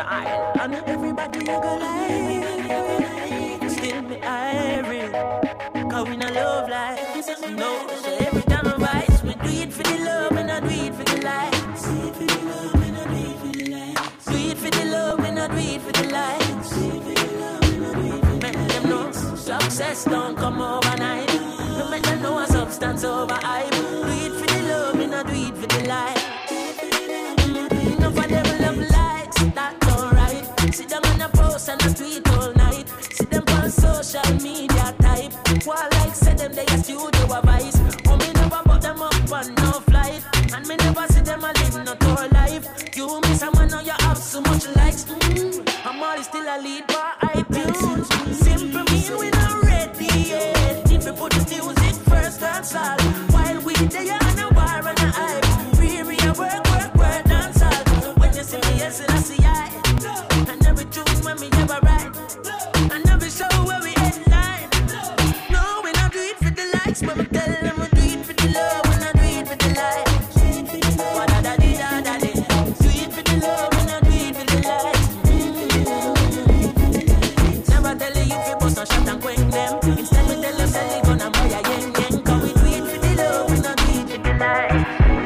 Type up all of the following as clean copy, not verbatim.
And everybody you go like, still me irate. Cause we not love like, no. So every time I rise, we do it for the love and I do it for the lights. Do it for the love and I do it for the lights. Do it for the love and I do it for the lights. Do it for the love and I do it for the lights. Make them know success don't come overnight. No make them know a substance over hype. Do it for the love and I do it for the lights. Enough of them love likes, that's alright. See them on a post and a tweet all night. See them on social media type. What like say them they a studio advice. Oh me never put them up on no flight. And me never see them a live no tour life. You miss someone now you have so much likes. I'm always still a lead by iTunes. Simple mean we not ready yet. If we put the music first, that's all. While we there on a war and a hype. Free work, dance all. When you see me, yes, I see I. And every tune when me ever write. And every show where we headline. No, we not do it for the likes, but we tell them we do it for the love. We not do it for the likes. Wa-da-da-dee-da-da-dee. Do it for the love, we not do it for the likes. Never tell you if you bust no shot and quench them. Instead we tell you sell it gun and buy a yen yen. Cause we do it for the love, we not do it for the likes.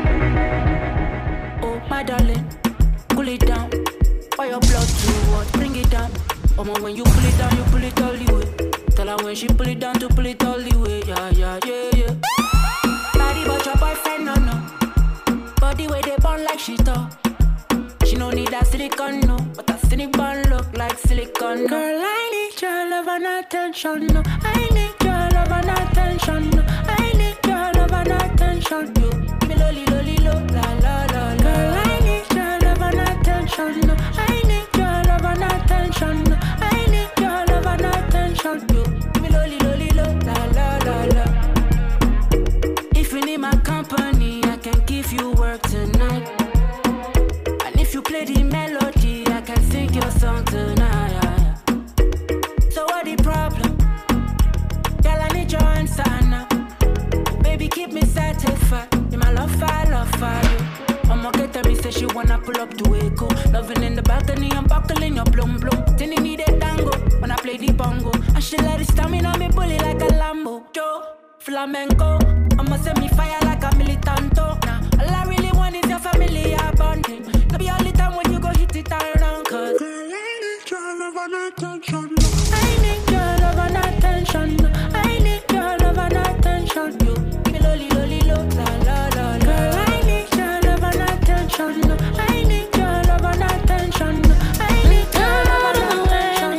Oh my darling, cool it down. For your blood to what? Bring it down. Oh man, when you pull it down, you pull it all the way. Tell her when she pull it down to pull it all the way. Yeah, yeah, yeah, yeah. Body but your boyfriend, no, no. Body where they burn like she thought. She no need that silicone, no. But that silicone look like silicone, no. Girl, I need your love and attention, no. I need your love and attention, no. I need your love and attention, you. Give me lolly, lolly, lo, la, la, la, la. Girl, I need your love and attention, no. I need your love and attention, no. I need your love and attention, you. Give me lolly, lolly, lo, la, la, la, la. If you need my company, I can give you work tonight. And if you play the melody, I can sing your song tonight. So what the problem? Girl, I need your answer now. Baby, keep me satisfied. You my love for you. I'ma get her, me say she wanna pull up to Echo. Loving in the balcony, I'm buckling your blum blum. Then you need a tango when I play the bongo. And she let it stamina me bully like a Lambo. Joe, flamenco, I'ma send me fire like a militanto. Nah, all I really want is your family bonding. Could be all the time when you go hit it around. Cause girl, I need your love and attention. I need your love and attention. I need your love and attention. You give me lolly, lolly, lo, la, la, la, la. Girl, I need your love and attention. I need your love and attention. I need your love and attention.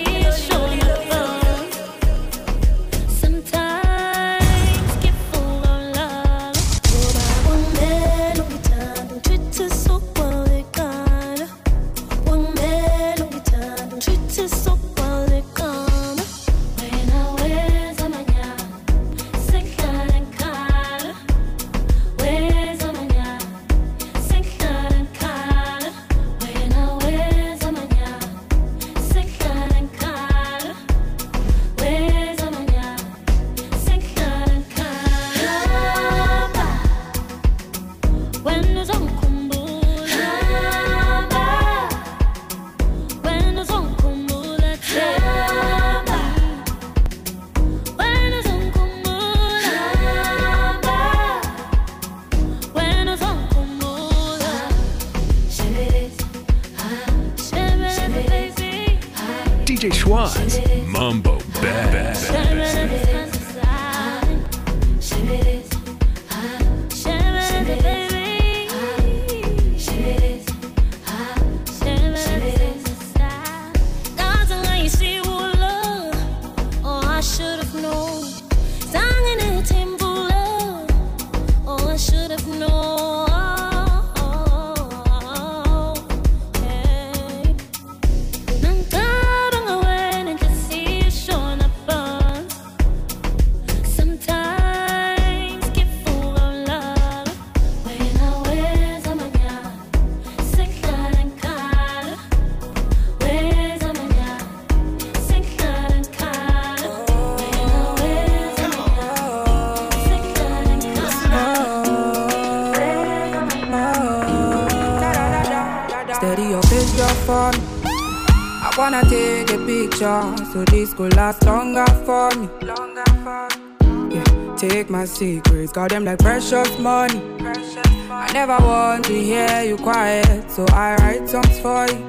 Sometimes get full of love. One man on time, treat to so well they got. One man on time, treat to so well they got. When I wears on my yard, sick and color. Wears on my yard, sick and color. When I wears on my yard, sick and color. Wears on my yard, sick and color. When there's on kumbula, when there's on kumbula, when there's on kumbula, when there's on kumbula, baby. DJ Schwaz, Mambo Bad. Sometimes for me. I wanna take a picture so this could last longer for me. Yeah, take my secrets, got them like precious money. I never want to hear you quiet, so I write songs for you.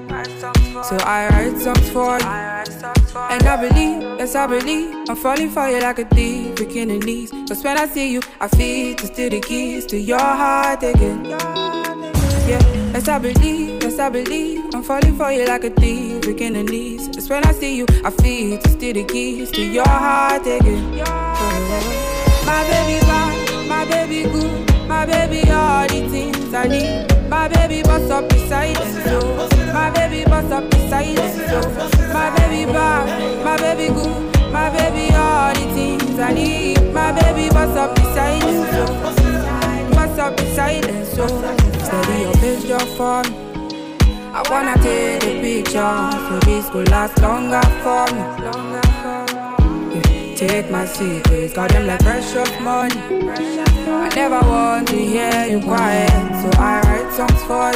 And I believe, yes I believe, I'm falling for you like a thief, breaking the knees. Cause when I see you, I feel to steal the keys to your heart again. Yeah, yes I believe, I'm falling for you like a thief, breaking the knees. Cause when I see you, I feel to steal the keys to your heart again. My baby bad, my baby good, my baby all the things I need. My baby bust up the silence, so my baby bust up the silence, so my baby bad, my baby good, my baby all the things I need. My baby bust up the silence, so bust up the silence, so steady your bitch just for me. I wanna take the picture so this could last longer for me. Yeah, take my secrets, got them like precious money. I never want to hear you quiet, so I write songs for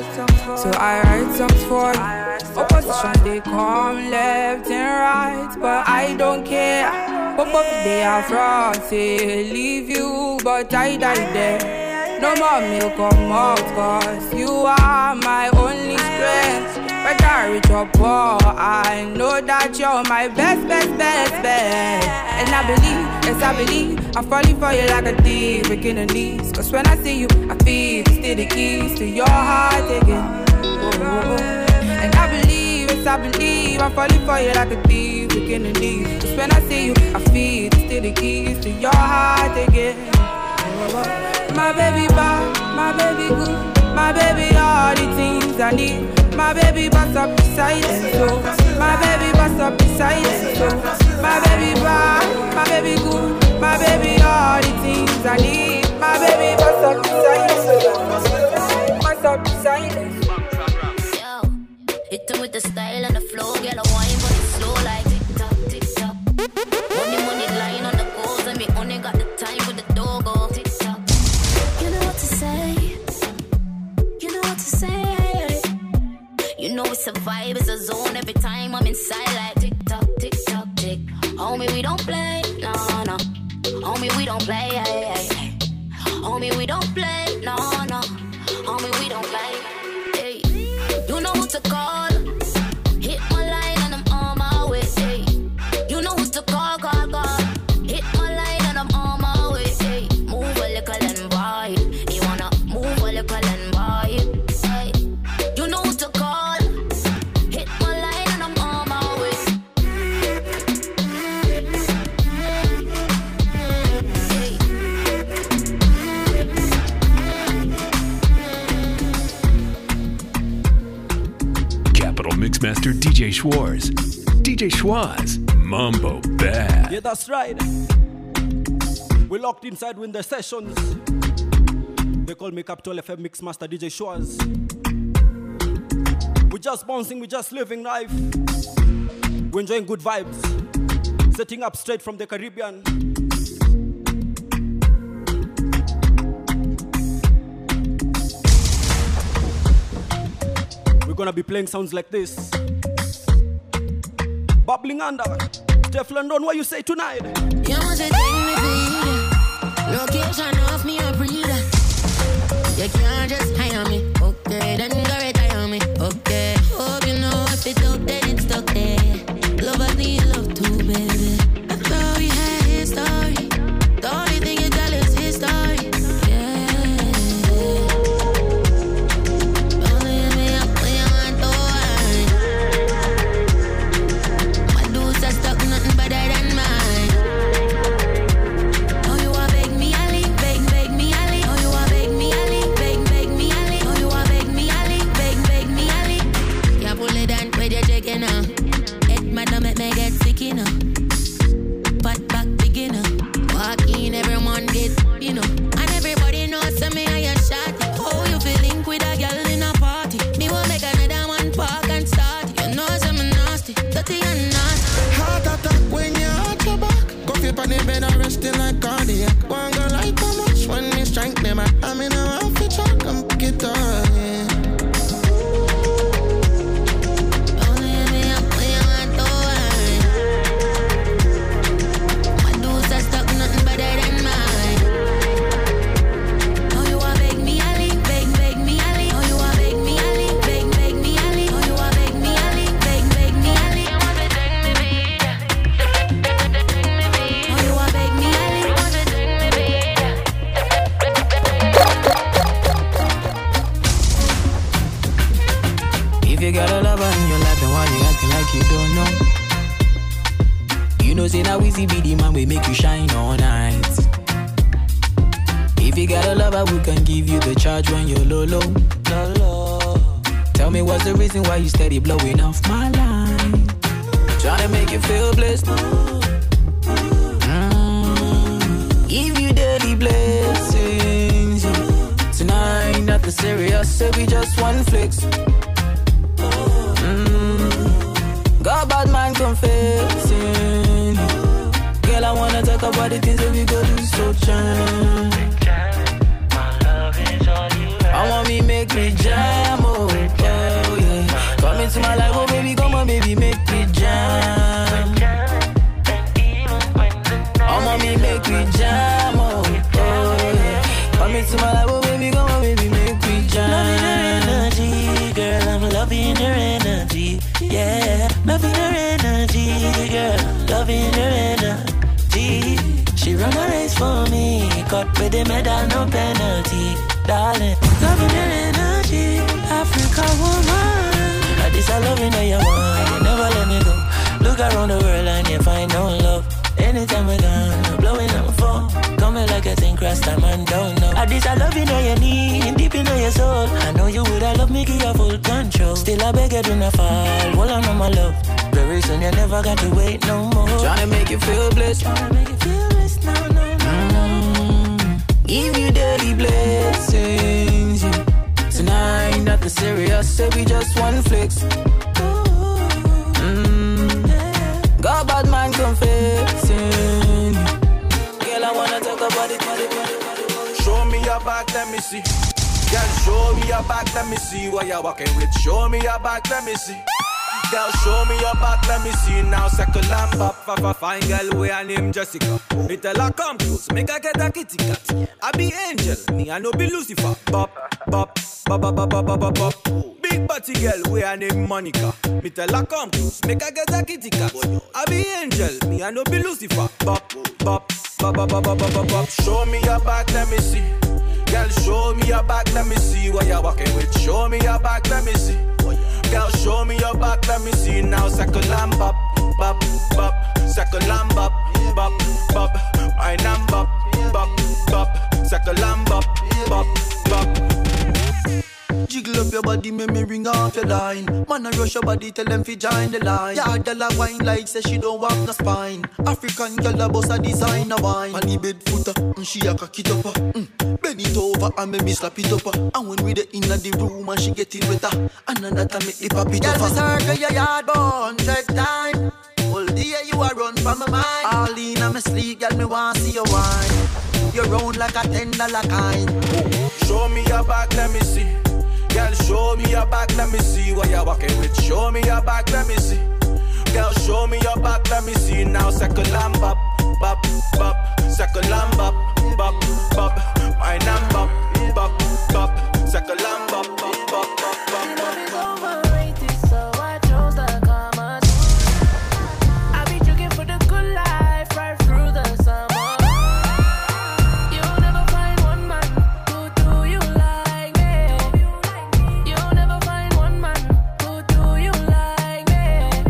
you. Opposition, they come left and right, but I don't care. Both they are frauds, say leave you, but I die there. No more milk come out, cause you are my only strength. Whether I rich or poor, I know that you're my best. And I believe, yes I believe, I'm falling for you like a thief, breaking the knees. Cause when I see you, I feel to steal the keys to your heart again. And I believe, yes I believe, I'm falling for you like a thief, breaking the knees. Cause when I see you, I feel to steal the keys to your heart again. My baby bad, my baby good, my baby all the things I need. My baby bust up the silence, so my baby bust up the silence, so my baby bad, my baby good, my baby all the things I need. My baby bust up the silence, so bust up the silence. Yo, hit them with the style and the flow, girl, I wine but it's slow like tick-tock, tick-tock. Money lying on the goals, and me only got the time for the doggo. Tick-tock. You know what to say, you know what to say. You know it's a vibe, it's a zone every time I'm inside like tick-tock, tick-tock, tick. Homie, we don't play, no. Homie, we don't play, ay. Homie, we don't play, no. Homie, we don't play, hey. You know who to call, hit my line and I'm on my way, hey. You know who to call, hit my line and I'm on my way, hey. Move a little and vibe, you wanna move a little and vibe, hey. You know who to call, hit my line and I'm on my way. Capital Mixmaster DJ Schwarz. DJ Schwarz, Mambo Bad. Yeah, that's right. We're locked inside Winter Sessions. They call me Capital FM Mixmaster DJ Schwarz. We're just bouncing, we're just living life. We're enjoying good vibes. Setting up straight from the Caribbean. We're gonna be playing sounds like this. Bubbling under. Steph London, what you say tonight? You must take me feed. Location off me a breather. You can't just hire me. Okay, then go retire me. Okay, hope you know if it's out there, it's stuck there. Love us need love too, baby. I thought we had history. The only thing you tell is history. like you don't know. You know, say now easy be the man we make you shine all night. If you got a lover, we can give you the charge when you're low, low. Tell me what's the reason why you steady blowing off my line. Trying to make you feel blessed. Give you daily blessings. Tonight, nothing serious, so we just one flex. Got bad man confessing. Girl, I wanna talk about the things that we go do, so jam. I want me make me jam, oh yeah. Come into my life, oh baby, come on baby, make me jam. I want me make me jam, oh yeah. Come into my life, oh baby, come on baby, make me jam. Loving her energy, girl, I'm loving her energy, yeah. Loving her energy, girl, loving her energy. She run a race for me, cut with the medal, no penalty. Darling, loving your energy, Africa woman. This I love you, know you want, you never let me go. Look around the world and you find no love. Anytime we're gone, blowing up my phone. Coming like a thing, cross time and don't know. This I love you, know you need, deep in your soul. I know you would, I love me, give you full control. Still I beg you do not fall, hold on my love. Very soon you never got to wait no more. Tryna make you feel blessed. Tryna make you feel blessed, no. Give you daily blessings. Tonight, nothing serious, so we just one flex. Got bad man confessing. Girl, I wanna talk about it. Show me your back, let me see. Girl, show me your back, let me see what you're walking with. Show me your back, let me see. Girl, show me your back, let me see now. Second lamp up, fine girl, we her name Jessica. Me tell her come close, make her get a kitty cat. I be angel, me I no be Lucifer. Bop, bop, bop, bop, bop, bop, bop, bop. Big body girl, we her name Monica. Me tell her come close, make her get a kitty cat. I be angel, me I no be Lucifer. Bop, bop, bop, bop, bop, bop, bop, bop. Show me your back, let me see. Girl, show me your back, let me see what you're walking with. Show me your back, let me see. Girl, show me your back, let me see now. Second lamb bop, bop, bop. Second lamb bop, bop, bop. I nam bop, bop, bop. Second lamb bop, bop, bop. Jiggle up your body, make me ring off your line. Man, I rush your body, tell them fi join the line. Yeah, dollar wine like say she don't want no spine. African girl a boss a designer wine. On the bed footer, she a cock it up. Bend it over and make me slap it up. And when we the inna the room and she get it wetter, another time make the pop it up. Girl, me circle your yard 100 times. All day you a run from my mind. All in on me sleep, girl, me want see your wine. You round like a $10 kind. Show me your back, let me see. Girl, show me your back, let me see what you're walking with. Show me your back, let me see. Girl, show me your back, let me see now. Second lamb bop, bop, bop. Second lamb bop, bop, bop. My nam bop, bop, bop. Second lamb bop, bop, bop, bop, bop, bop. Overrated, so I chose the commas. I be looking for the good life right through the summer. You'll never find one man who do you like me. You'll never find one man who do you like me.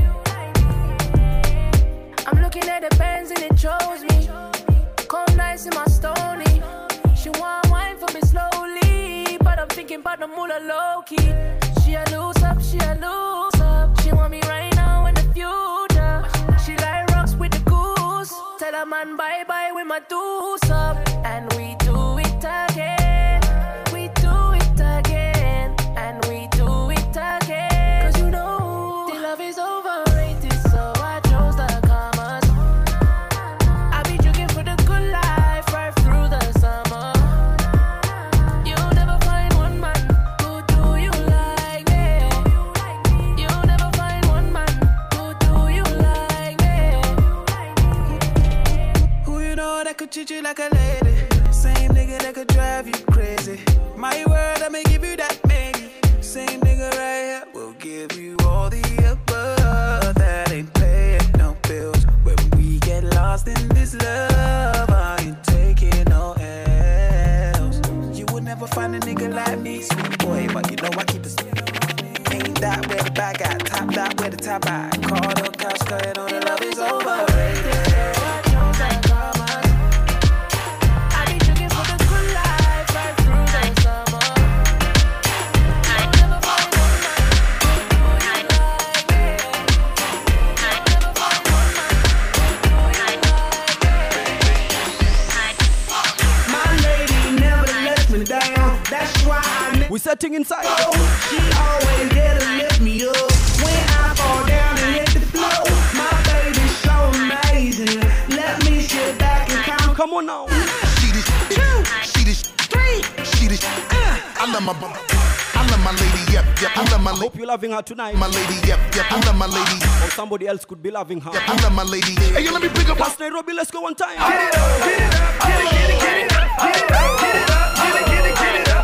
I'm looking at the Benz and it chose me. Come nice in my stony. She want wine for me slowly, but I'm thinking about the moolah low key. She a loose up, she a loose up. She want me right now in the future. She like rocks with the goose. Tell a man bye bye with my deuce up, and we do it again. We do it again, and we do it again. 'Cause you know the love is overrated, so I chose the commas. I be looking for the good life right through the summer. You'll never find one man who do you like me. You'll never find one man who do you like me. Who you know that could treat you like a lady? Same nigga that could drive you crazy. My word, I'ma give you that maybe. Same nigga right here will give you all the above. That ain't paying no bills. When we get lost in this love, I ain't taking no L's. You would never find a nigga like me, sweet boy, but you know I keep it. Ain't that where the bag at? Tap that with the top eye. Call the cops, cause you know the love is overrated. We setting inside. Oh, she always there to lift me up when I fall down and hit the floor. My baby's so amazing. Let me sit back and count. Come on now. She this, 2, 3. She this. I love my bum. I love my lady. Yep. I love my lady. Hope you're loving her tonight. My lady. Yep. I love my lady. Or somebody else could be loving her. Yep. I love my lady. Hey, you let me pick up. That's Nairobi. Let's go one time. Get it up, get it up, get it, get it, get it up, get it up, get it up, get it, get it, get it up.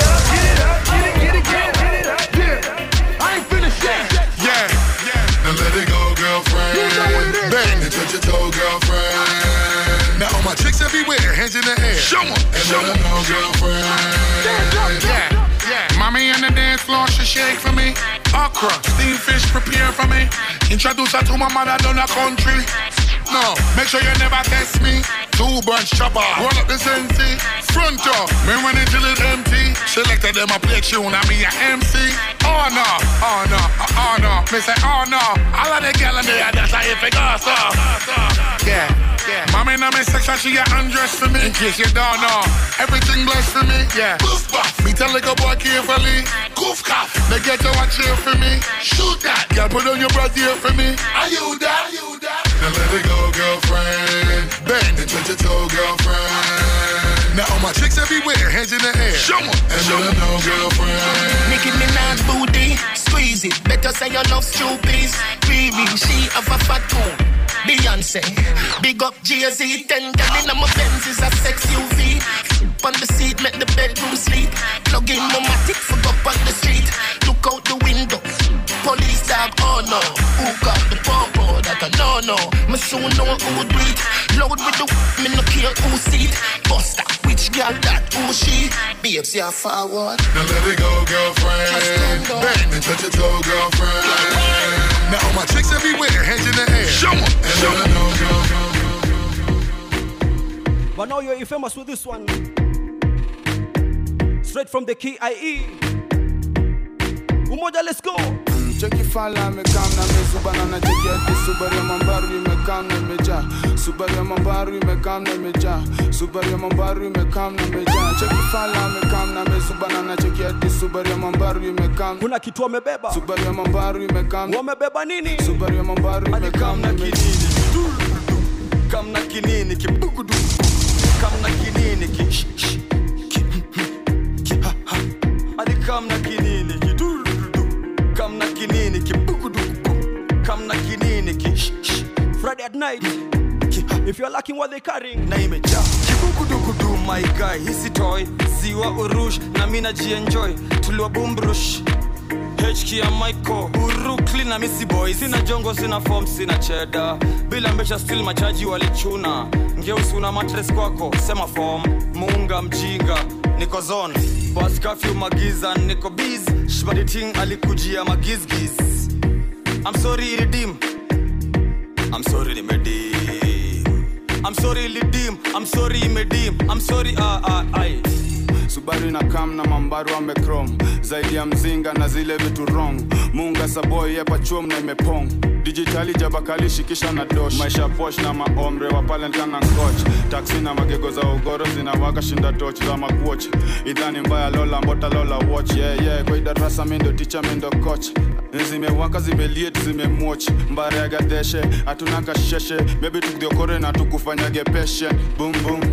Now let it go, girlfriend. Bang and touch your toe, girlfriend. Now all my chicks everywhere, hands in the air. Show 'em, and let 'em know, girlfriend. Yeah. Mommy on the dance floor, she shake for me. Okra, steamed fish, prepare for me. Introduce her to my mother down the country. No, make sure you never test me. 2 bunch chopper, roll up the Sensi. Front door, me run it till it's empty. Selected them a play tune, I mean a MC. Oh no, me say oh no. All of the gal in there, that's how if it goes so. Yeah. Mommy now me section, she get undressed for me. In case you don't know, everything blessed for me. Yeah. Goof buff, me tell like a boy carefully. Goof cough, they get to watch here for me. Shoot that, girl put on your breath here for me. Are you that? Now let it go, girlfriend. Bang and touch your toe, girlfriend. Now all my chicks everywhere, hands in the air. Show 'em, and let 'em know, girlfriend. Nicki Minaj booty, squeeze it. Better say you love stupid. Baby, she have a fat tone. Beyonce, big up Jay-Z. 10 gal in my Benz is a sex UV. On the seat, make the bedroom sleep. Plug in my matic, fuck up on the street. Look out the window. Police dog, oh no. Who got the popo? That I no. Me soon know who do it. Load with the me no care who see it. Buster, which girl that who she? Babes, you're forward. Now let it go, girlfriend. Bang and touch your toe, girlfriend. Now all my chicks everywhere, hands in the air. Show 'em, and let 'em know, girl. But now you're famous with this one. Straight from the KIE. Umoja, let's go. Cheki fala me kam na me subana na cheki ati Subaru Mambaru me kam na meja. Subaru Mambaru me kam na meja. Subaru Mambaru me kam na meja. Cheki fala me kam na me subana na cheki ati Subaru Mambaru me kam. Kuna kitu wamebeba. Subaru Mambaru me kam. Wamebeba nini? Subaru Mambaru me kam na meja. Kam na kinini kibugudu. Kam na kinini ki. Adi kam na kinini ki. Come na kinini ki bukudu. Come na kinini ki. Friday at night. If you're lacking what they're carrying, name it, yeah. Kibukudu, my guy, hisi toy. Ziwa urush, na mina ji-enjoy. Tulwa bumbrush. HK ya Michael, Uru clean na missy boy. Sina jongo, sina form, sina cheddar. Bila mbesha still machaji walichuna. Ngeusi una matres kwako, sema form. Muunga mjinga, niko zone. Bas curfew magiza, niko biz. Shbadi ting alikujia magizgiz. I'm sorry redeem. I'm sorry limedim. I'm sorry lidim. I'm sorry medim. I'm sorry I. Subaru na kam na Mambaru ame chrome. Zaidi ya mzinga na zile vitu wrong. Munga saboy yepa chuom na imepong. Digitali jabakali shikisha na dosh. Maisha posh na maomre wapalenta na coach. Taxi na magego za ugoro zinawaka shinda torch za makuoch. Idhani mbaya lola mbota lola watch. Yeah. Kwa idarasa mindo teacher mindo coach. Zimewaka zimeliet zimemwatch. Mbare ya gadeshe atunaka sheshe. Maybe tukidiokore na tukufanyage patient. Boom boom.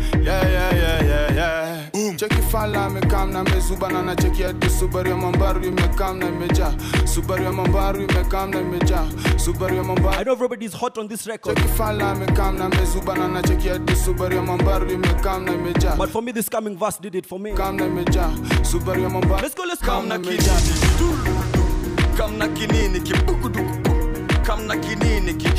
Yeah. Cheki fala me kam na me zubana na cheki ati Subaru Mambaru me kam na meja. Subaru Mambaru me kam na meja. Subaru Mambaru. I know everybody's hot on this record. Cheki fala me kam na me zubana na cheki ati Subaru Mambaru me kam na meja. But for me this coming verse did it for me. Kam na meja. Subaru Mambaru. Let's go. Kam na kinini. Kam na kinini ki bugudu. Kam na kinini ki.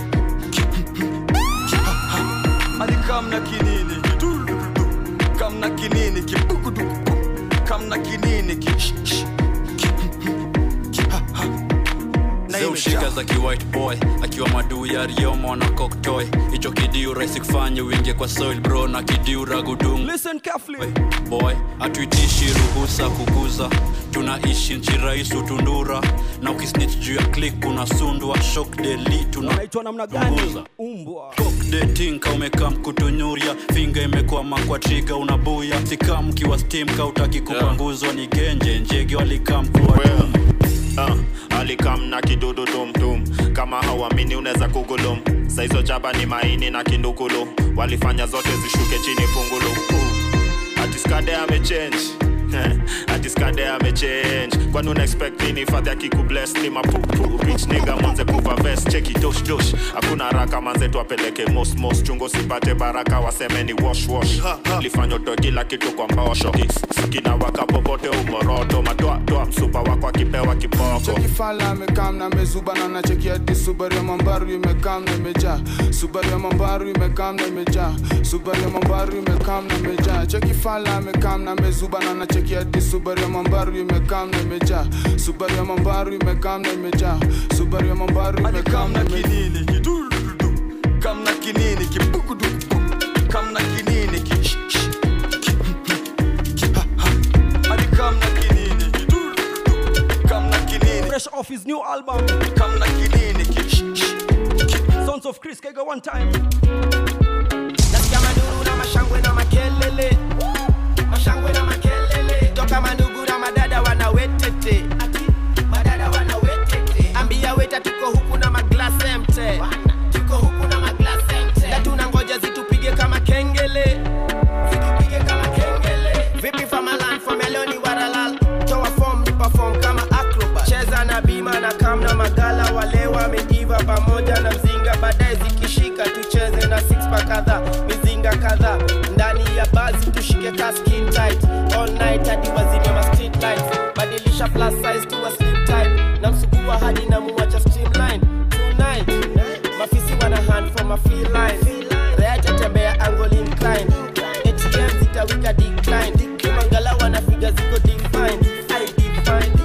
Adi kam na kinini ki. Come na kinini ki bukudu. Come na kinini ki. Zeu shika za ki white boy akiwa madu ya Riomo na cocktoy. Hicho kidiu rahisi kufanya uingie kwa soil bro na kidiu ragudum. Listen carefully boy, atuitishi ruhusa kuguza. Tunaishi nchi rais utundura. Na ukisnitch juu ya click unasundwa. Shock delete unaitwa namna gani? Umbwa Cock dating ka umeka mkutunyuria. Finger imekuwa makwa trigger unabuya. Sika mkiwa steam ka utaki kupanguzwa. Ni genje njege walikam kuwa alikam na kidudu tum kama hawamini unaweza kugulum. Saizo jaba ni maini na kindukulu. Walifanya zote zishuke chini pungulu. Atiskade amechange Atiskade amechange. Kwani una expect nini father kikubless ni mapupu. Bitch nigga manze kuva vest cheki dosh hakuna haraka manze tuapeleke mos chungo sipate baraka waseme ni wash Lifanyo to kila kitu kwa mbosho kina waka popote umoroto matoa msupa wako akipewa kiboko. Cheki fala amekam na mezubana na cheki hadi Subaru ya Mambaru imekam na imejaa. Subaru ya Mambaru imekam na imejaa. Subaru ya Mambaru imekam na imejaa. Cheki fala amekam na mezubana na cheki hadi Subaru ya Mambaru imekam na imejaa. Subaru ya Mambaru imekam na imejaa. Subaru ya Mambaru imekam na kinini kidudu kam na kinini kibukudu kam na kinini ki hadi kam na kinini kidudu kam na kinini. Fresh off his new album kam na kinini ki Sons of Chris Kega one time. Nasikia maduru na mashangwe na makelele. Mashangwe na makelele. Toka mandugu na madada wanawetete. Madada wanawetete. Ambia weta tuko huku na maglass empty. Tuko huku na maglass empty. Na tunangoja zitupige kama kengele. Zitupige kama kengele. Vipi famalan fameloni waralal. Toa form ni perform kama acrobat. Cheza na bima na kam na magala. Wale wameiva pamoja na mzinga. Baadaye zikishika tucheze na six pack kadha. Mizinga kadha. Ndani ya bazi tushike ka skin tight. All night hadi wazime ma street lights. Badilisha plus size to a slim type. Na msugua hadi na muwacha streamline. Tonight mafisi wana hand for my feel line. Reacha tembea angle incline. ATM zitawika decline. Kimangala wana figure ziko define. I define.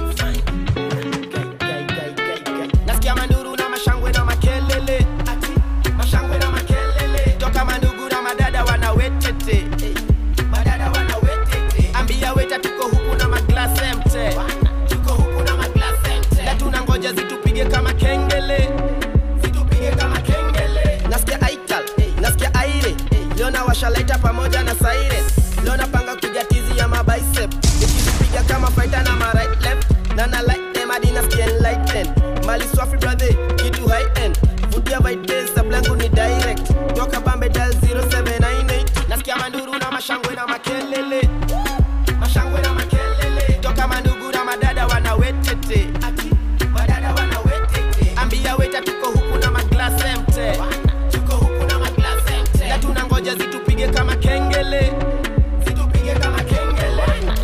Nasikia manduru na mashangwe na makelele. Mashangwe na makelele. Toka mandugu na madada wanawetete. Madada wanawetete. Ambia weta tuko huku na maglass empty. Tuko huku na maglass empty. Na tunangoja zitupige kama kengele. Zitupige kama kengele. Nasikia aital, nasikia aire. Leo na washalaita pamoja na siren. Leo napanga kupiga tizi ya mabicep. Nikipiga kama fighter na ma right left. Na na like them hadi nasikia enlighten. Mali swafi brother, kitu high end. Vutia white days, sablangu ni direct. Toka Bambe dial 0798. Nasikia manduru na mashangwe na makelele. Mashangwe na makelele. Toka mandugu na madada wanawetete. Madada wanawetete. Ambia weta tuko huku na maglass empty. Tuko huku na maglass empty. Na tunangoja zitupige kama kengele. Zitupige kama kengele.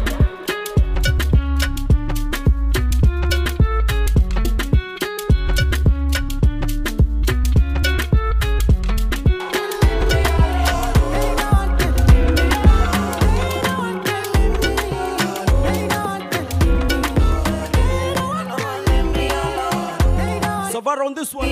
Savara on this one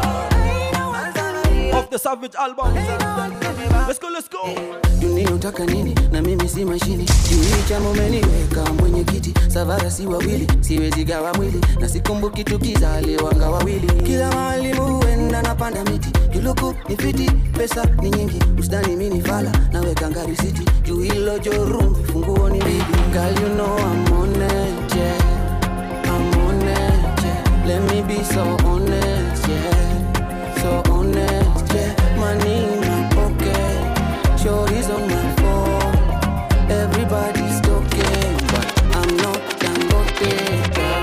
off the Savage album. Let's go. Dunia utaka nini na mimi si mashini. Juu cha umeniweka mwenye kiti. Savara si wawili, siwezi gawa mwili. Na sikumbuki tukizaliwanga wawili. Kila mahali muenda napanda miti. Kiluku ni fiti, pesa ni nyingi. Ustani mini fala, naweka ngari city. Juu hilo jorum, funguo ni bibi. Girl you know I'm on it, yeah. I'm on it, yeah. Let me be so honest, yeah. So honest, yeah. Money in my pocket, shorties on my phone. Everybody's talking, but I'm not Dangote.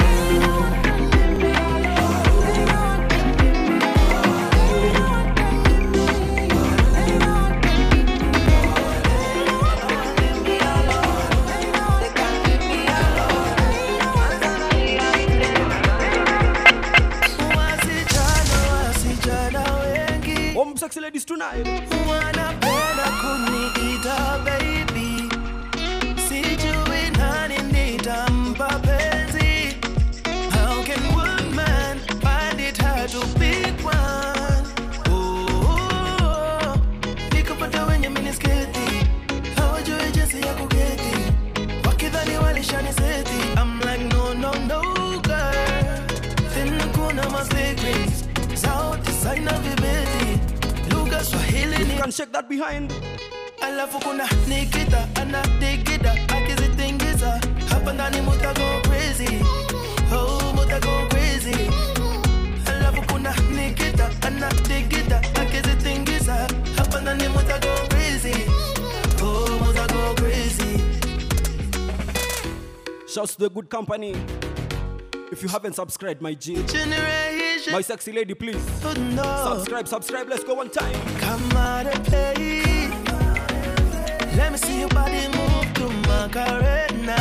Sexy ladies tonight. Wanapenda kuniita baby. Sijui nani nitampa penzi. How can one man find my secrets. South design of the baby. Lucas Swahili. You can shake that behind. Alafu kuna Nikita, anadigida, akizitingiza. Hapa ndani muta go crazy. Oh, muta go crazy. Alafu kuna Nikita, anadigida, akizitingiza. Hapa ndani muta go crazy. Oh, muta go crazy. Shouts to the good company. If you haven't subscribed, my G, my sexy lady, please subscribe. Let's go one time. Come out and play. Let me see your body move to Macarena.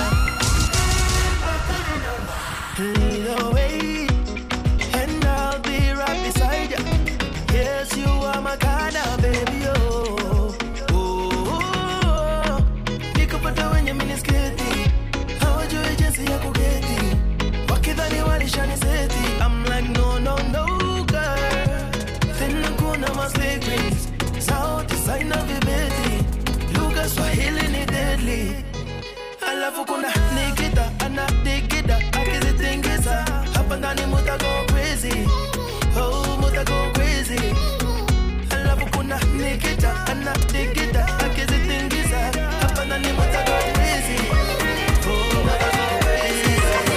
Lead away, and I'll be right beside you. Yes, you are my kind of baby. Oh, nikupata wenye minisketi. How do you just see ya kugeti? Wakidhani walishani seti. I'm like no, girl. Then kuna my secrets. South design of the baby. Lucas Swahili ni deadly. Alafu kuna Nikita, anadigida, akizitingiza. Hapa ndani muta go crazy. Oh, muta go crazy. Alafu kuna Nikita, anadigida, akizitingiza. Hapa ndani muta go crazy. Oh, muta go crazy.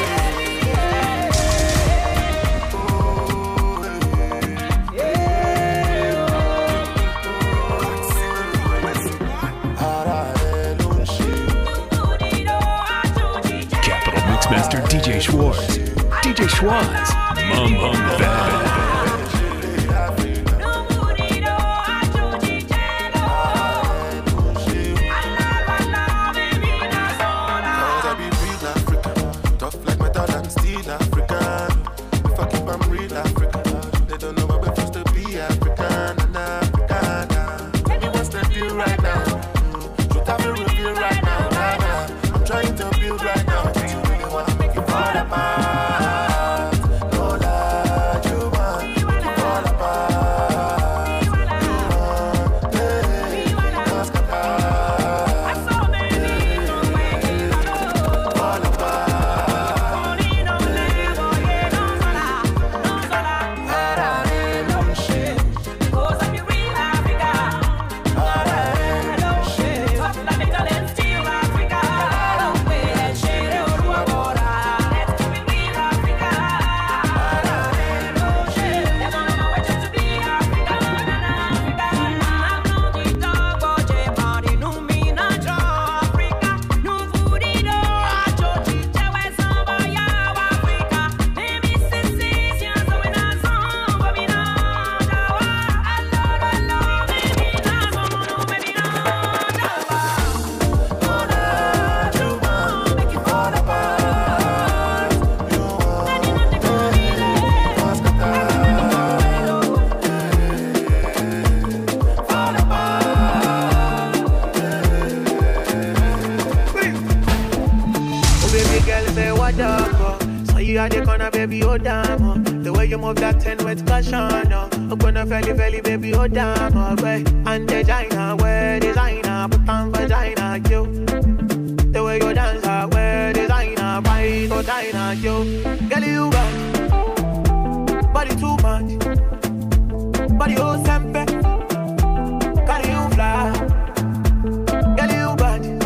Mixmaster DJ Schwartz. DJ Schwartz. Mambo Bad. Baby, oh damn, the way you move that 10 with passion, I'm gonna belly, baby, oh damn, and designer, where designer, put on vagina, you. The way you dance, where designer, right, oh diner, you. Girl, you got body too much, body oh sempe, girl, you fly. Girl, you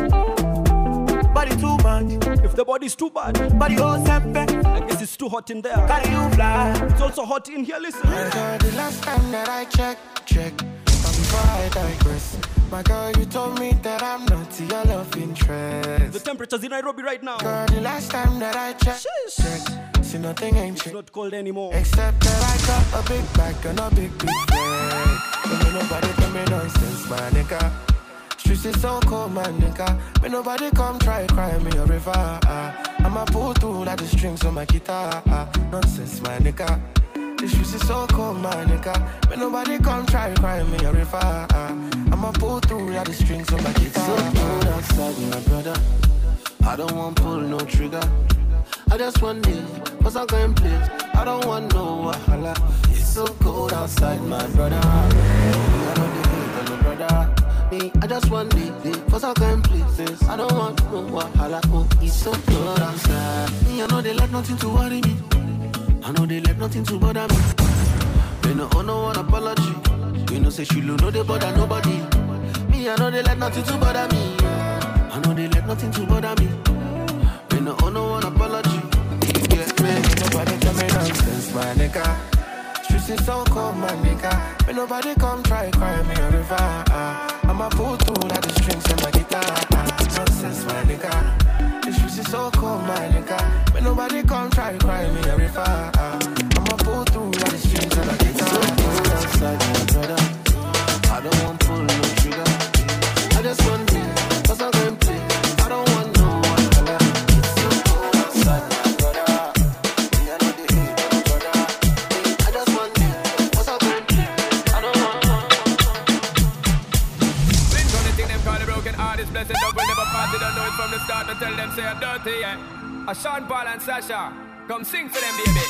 bad, body too much. If the body's too bad, body oh sempe. It's too hot in there. Can you fly? It's also hot in here, listen. My girl, the last time that I check, but before I digress, my girl, you told me that I'm not your love interest. The temperature's in Nairobi right now. Girl, the last time that I checked, see nothing ain't it's not cold anymore. Except that I got a big back and a big flag. Don't let nobody tell me nonsense, my nigga. Streets is so cold, my nigga. When nobody come try cry me a river. I'ma pull through like the strings on my guitar. Nonsense, my nigga. The streets is so cold, my nigga. When nobody come try cry me a river. I'ma pull through like the strings on my guitar. So cold outside, my brother. I don't want pull no trigger. I just want it, cause I'm going place. I don't want no wahala. It's so cold outside, my brother. I don't need no brother. Me, I just want it, cause I'm going places. I don't want no wahala. Oh, it's so cold outside. Me, I know they like nothing to worry me. I know they let nothing to bother me. They no owe no one apology. You know say she know they bother nobody. Me, I know they let nothing to bother me. I know they let nothing to bother me. They no owe no one apology. Yeah, man, nobody tell me nonsense, my nigga. Streets is so cold, my nigga. When nobody come try cry me a river. I'ma pull through like the strings and my guitar. Nonsense, my nigga. The streets is so cold, my nigga. When nobody come try cry me a river. I'ma pull through like the strings and my guitar. So cold outside, my brother. I don't want pull no trigger. I just want me, cause I'm going to play. I don't want no one color. It's so cold outside, my brother. Me, I know the hate, my brother. I just want me, cause I'm going to play. I don't want no one. Blink on the thing, them call the broken artist. Blessed up, we'll never pass it. I know it from the start. I tell them say I'm dirty, yeah. A Sean Paul and Sasha, come sing for them, baby.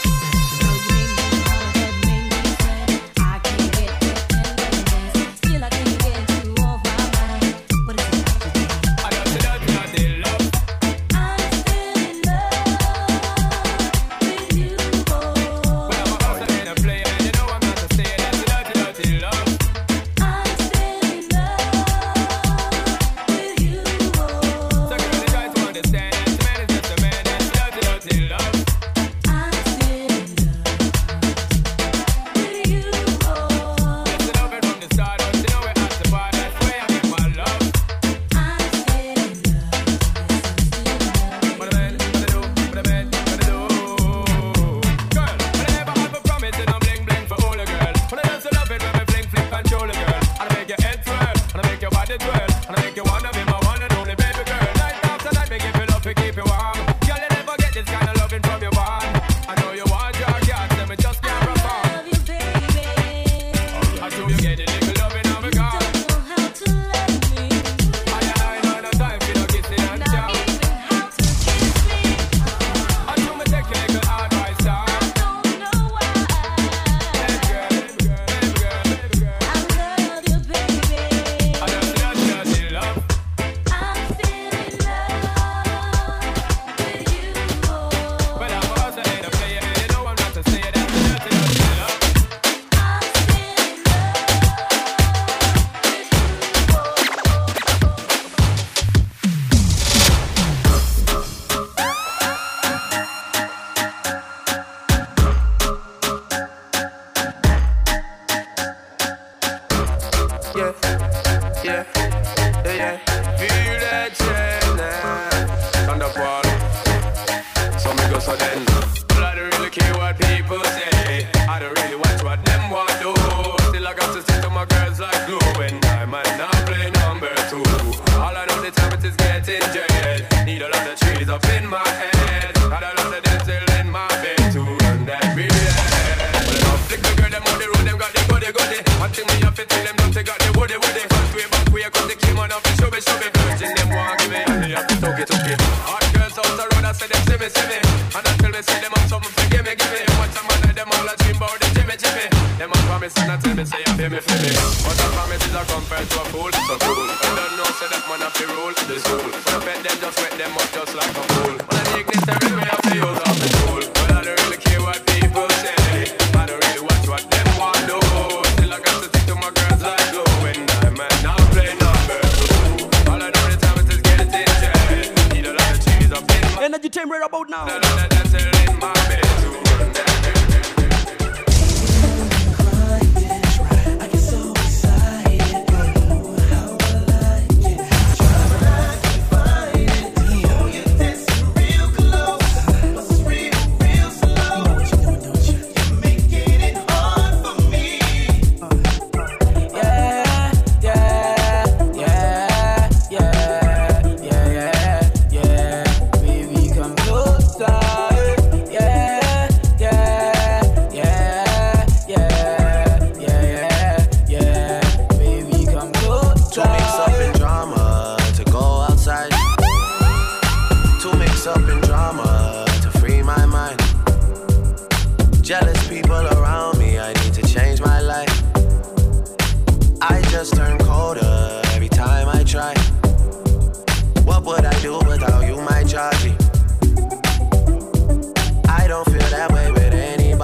I don't feel that way with anybody.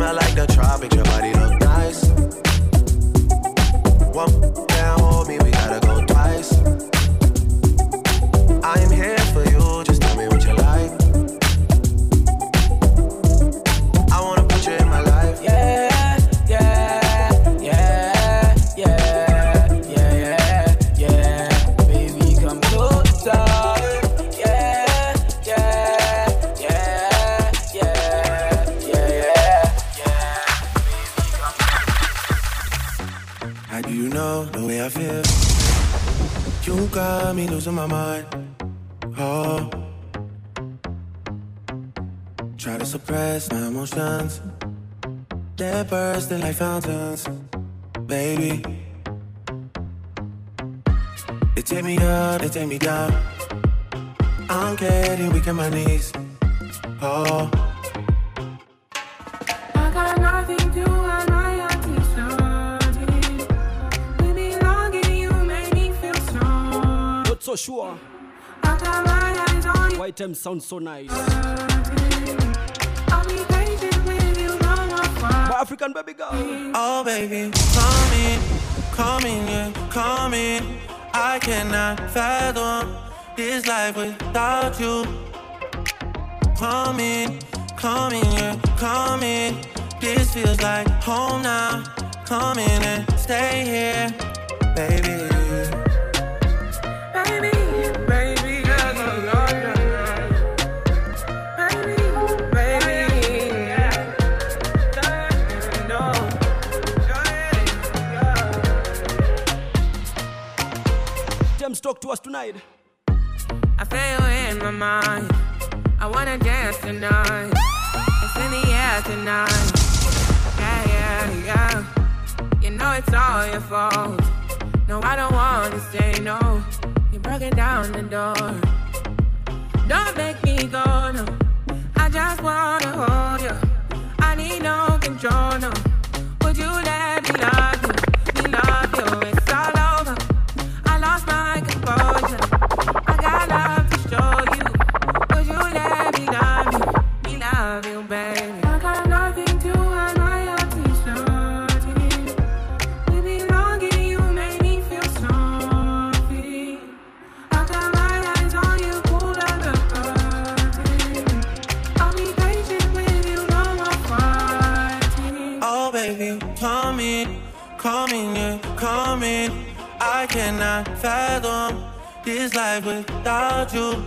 Kinda like the tropics, your body look nice. One can't hold me, we gotta go twice. I am here for you, just tell me what you like. I wanna put you in my life. Yeah, yeah, yeah, yeah, yeah, yeah. Baby, come closer. Yeah, yeah, yeah, yeah, yeah, yeah, yeah. How do you know the way I feel? You got me losing my mind. Oh, try to suppress my emotions. They're bursting like fountains, baby. They take me up, they take me down. I'm getting weak on my knees. Oh, I got nothing to hide my anxiety. We belong in you, make me feel strong. Not so sure. I got my eyes on you. White time sounds so nice. I'll be patient with you, no more fun. My African baby girl. oh baby, come in, come in, yeah, come in. I cannot fathom this life without you. Come in, yeah, come in. This feels like home now. Come in and stay here, baby. Baby, baby, I love you. Baby, baby, no. James, talk to us tonight. I feel in my mind. I wanna dance tonight. It's in the air tonight. Yeah, yeah, yeah. You know it's all your fault. No, I don't wanna say no. You're breaking down the door. Don't make me go, no. I just wanna hold you. I need no control, no. Would you let me love you? Me love you, it's all over. I lost my composure. I got love to show you. Would you let me love you? Me love you, baby. I got nothing to hide my anxiety. We belong in you, make me feel something. I got my eyes on you, pull down the curtain. I'll be patient with you, no more fighting. Oh baby, come in, yeah, come in. I cannot fathom this life without you.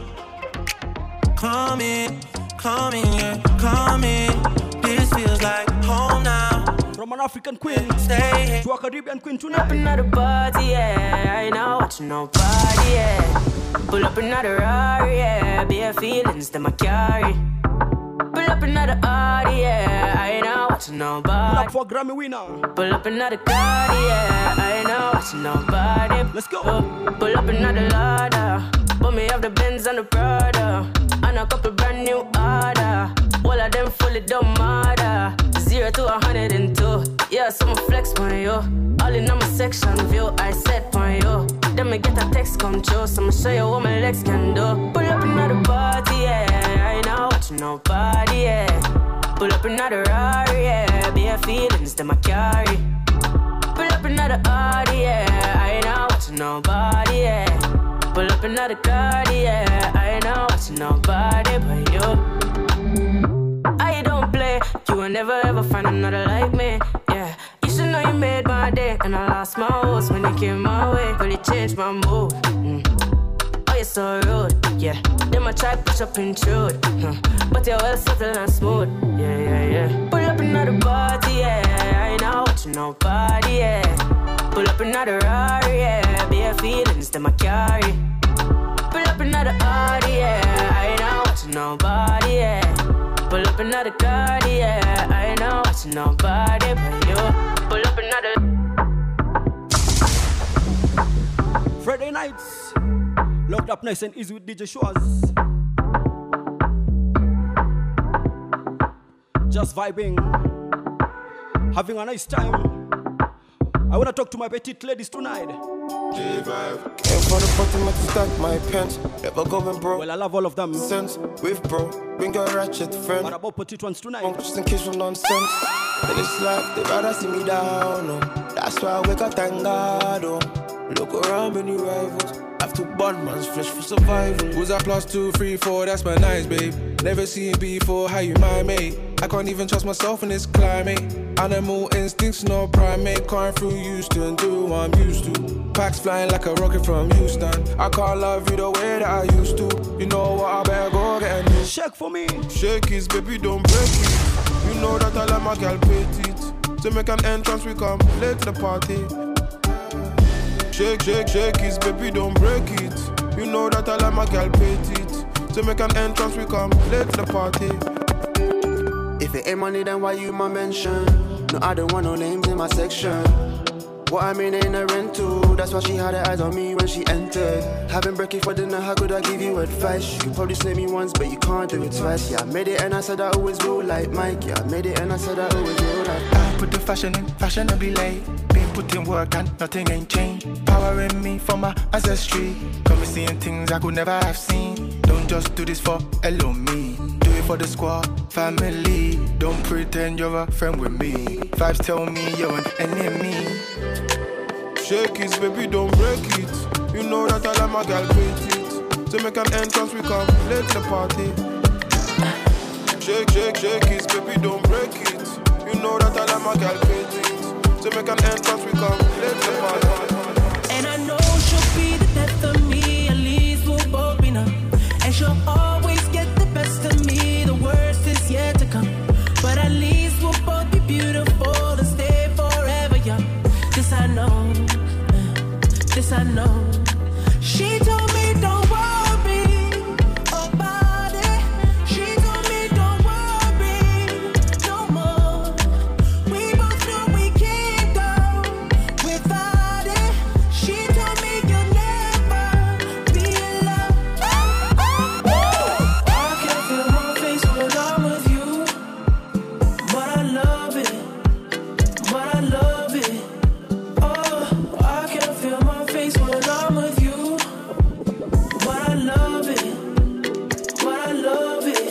Come in, yeah, come in. This feels like home now. From an African queen, stay here. To a Caribbean queen tonight. Pull up another party, yeah. I ain't not watching nobody, yeah. Pull up another Rari, yeah. Bare feelings that I carry. Pull up another party, yeah. I ain't not watching nobody. Pull up for Grammy winner. Pull up another car, yeah. I ain't not watching nobody. Let's go. Pull up another ladder. Put me off the Benz and the Prada. And a couple brand new order. All of them fully don't matter. 0 to 102. Yeah, someone flex on you. All in on my section view. I set on you. Then me get a text come true. So I'ma show you what my legs can do. Pull up another party, yeah. I ain't not watching nobody, yeah. Pull up another Rari, yeah. Bare feelings that I carry. Pull up another party, yeah. I ain't not watching nobody, yeah. Pull up another car, yeah. I ain't not watching nobody but you. I don't play. You will never ever find another like me, yeah. You should know you made my day. And I lost my horse when you came my way. Really changed my mood. Oh, you're so rude, yeah. Then I try push up intrude, but you're well subtle and smooth, yeah, yeah, yeah. Pull up another party, yeah. I ain't not watching nobody, yeah. Pull up another Rari, yeah. Bare feelings that I carry. Pull up another party, yeah. I ain't not watching nobody, yeah. Pull up another car, yeah. I ain't not watching nobody but you. Pull up another. Friday nights, locked up nice and easy with DJ Schwartz. Just vibing, having a nice time. I wanna talk to my petite ladies tonight. J-Vibe. Came from the bottom to stack my pants. Never going broke. Well, I love all of them. Sense with bro. Bring your ratchet friend. What about petite ones tonight? Just in case of nonsense. In this life, they rather see me down, oh. That's why I wake up, thank God, oh. Look around, many rivals. Have to burn man's flesh for survival. Who's that plus 2, 3, 4? That's my nice, babe. Never seen before, how you my mate? I can't even trust myself in this climate. Animal instincts, no primate. Crying through Houston, do what I'm used to. Packs flying like a rocket from Houston. I can't love you the way that I used to. You know what, I better go get a new. Shake for me. Shake it, baby, don't break it. You know that I let my girl pay it. To make an entrance, we come late to the party. Shake, shake, shake it, baby, don't break it. You know that I let my girl pay it. To make an entrance, we come late to the party. If it ain't money, then why you my mention? No, I don't want no names in my section. What I mean ain't a rental. That's why she had her eyes on me when she entered. Having brekkie for dinner, how could I give you advice? You probably slay me once, but you can't do it twice. Yeah, I made it and I said I always will like Mike. Yeah, I made it and I said I always will like. I put the fashion in, fashionably late. Been putting work and nothing ain't changed. Power in me from my ancestry. Got me seeing things I could never have seen. Don't just do this for hello me. Do it for the squad, family. Don't pretend you're a friend with me. Vibes tell me you're an enemy. Shake it, baby, don't break it. You know that I let my girl pay it. To make an entrance, we come late to the party. Shake, shake, shake it, baby, don't break it. You know that I let my girl pay it. To make an entrance, we come late to the party. And I know she'll be the death of me. At least we'll both be numb. And she'll always get the best of me. The worst is yet to come. But at least we'll both be beautiful and stay forever young. This I know. This I know. She told me don't worry about it. She told me don't worry no more. We both know we can't go without it. She told me you'll never be alone. I can feel my face when I'm with you, but I love it. But I love it. I can feel my face when I'm with you, but I love it, but I love it.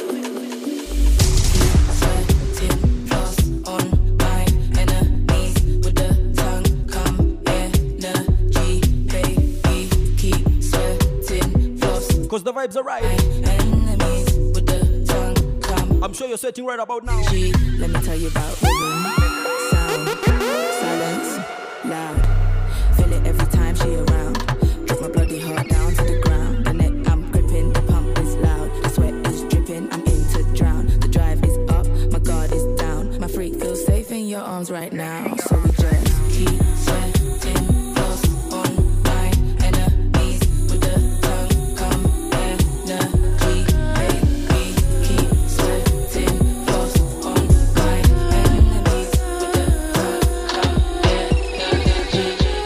Sweating frost on my enemies with the tongue, come energy, baby, keep sweating frost. Cause the vibes are right. Enemies with the tongue, come. I'm sure you're sweating right about now. Let me tell you about rhythm, sound, silence, loud. Feel it every time she around. Drop my bloody heart down to the ground. The neck I'm gripping, the pump is loud. The sweat is dripping, I'm in to drown. The drive is up, my guard is down. My freak feels safe in your arms right now. So we just keep sweating frost on my enemies with the tongue, come energy, baby, keep sweating frost on my enemies with the tongue, come energy.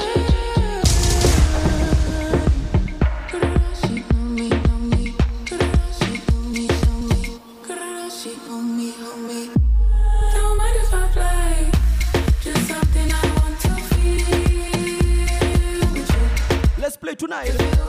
Let's play tonight.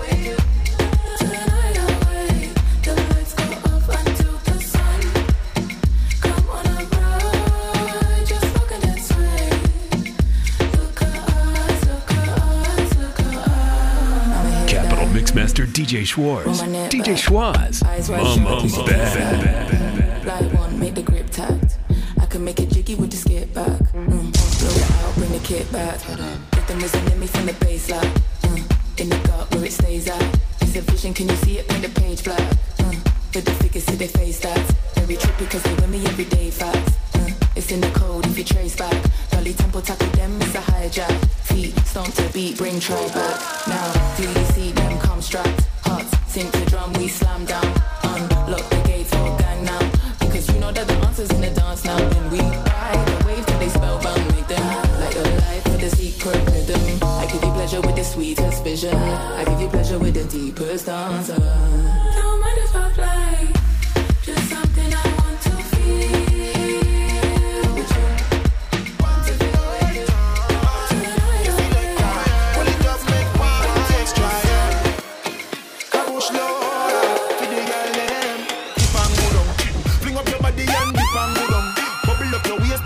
Capital Mixmaster DJ Schwartz. DJ Schwartz. Mum's bad. Light one, make the grip tact. I can make it jiggy with the skip back. Blow it out, bring the kit back. Rhythm isn't in me from the baseline. In the gut where it stays at. It's a vision, can you see it? Paint the page black. With the figures, see their face stats. Very trippy cause they with me every day facts. It's in the code if you trace back. Dolly tempo tackle them, it's a hijack. Feet stomp to beat, bring try back. Now, do you see them come strapped? Hearts sink to drum, we slam down. Unlock the gates for gang now. Because you know that the answer's in the dance now. Then we ride the wave till they spellbound. Make them like a life with a secret rhythm. I give you pleasure with the sweetest vision. I give you pleasure with the deepest answer. Don't mind if I play. Just something I want to feel. With you. Want to feel with you. Tonight, Pull it up, make one extra. Go slow, to the girl them. Dip and go down. Fling up your body and dip and go down. Bubble up your waist and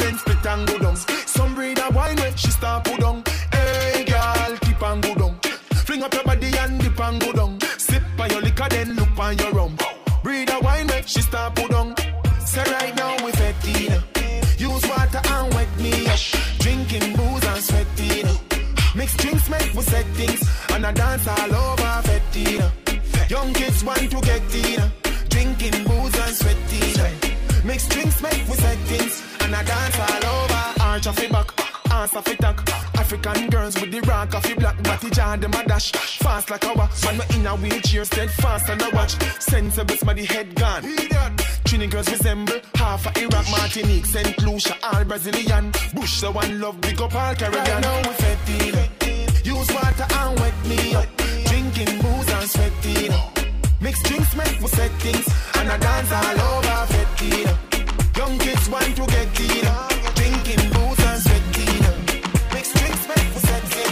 and go down. Some breed a wine when she start put down. Hey girl, keep and go down. Fling up your body and dip and go down. Sip on your liquor then look on your rum. Breed a wine when she start put down. Say right now we fettina. Use water and wet me up. Drinking booze and sweating. Mix drinks make we set things. And I dance all over fettina. Young kids want to get in. Drinking booze and sweating. Mix drinks make we set things. And I dance all over. Arch off your back, ass off your tack. African girls with the rock off your black. Body jar them a dash. Fast like a walk. Man me in a wheelchair steadfast and I watch. Sensible body head gone. Trini girls resemble half of Iraq, Martinique, St. Lucia, all Brazilian. Bush so one love big up all Caribbean. Right now we fetting. Use water and wet me up. Drinking booze and sweating. Mix drinks make we set things. And I dance all over fetting. Young kids want to get in. Drinking booze and sweating. Mix drinks make we set things.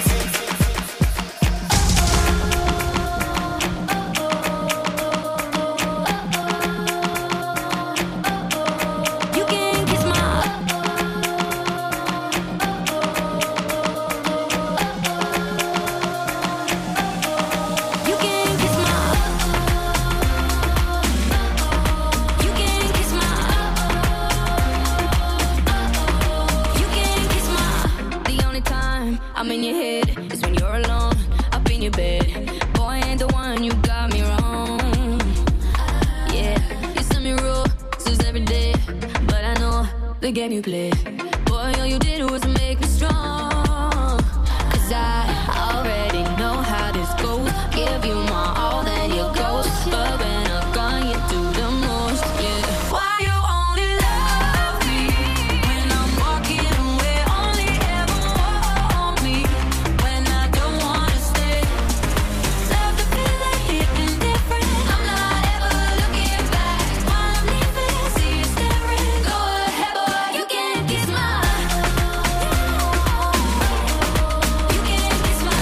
I'm in your head, it's when you're alone, up in your bed. Boy, I ain't the one, you got me wrong. Yeah, you send me rules every day, but I know the game you play. Boy, all you did was make me strong. Cause I already know how this goes. Give you my all, then you ghost. But when I'm gone, you do the most, yeah. Why you only love me when I'm walking away? Only ever want me when I don't wanna stay. Love the feeling, hitting different. I'm not ever looking back. While I'm leaving, see you staring. Go ahead, boy, you can kiss my. You can kiss my.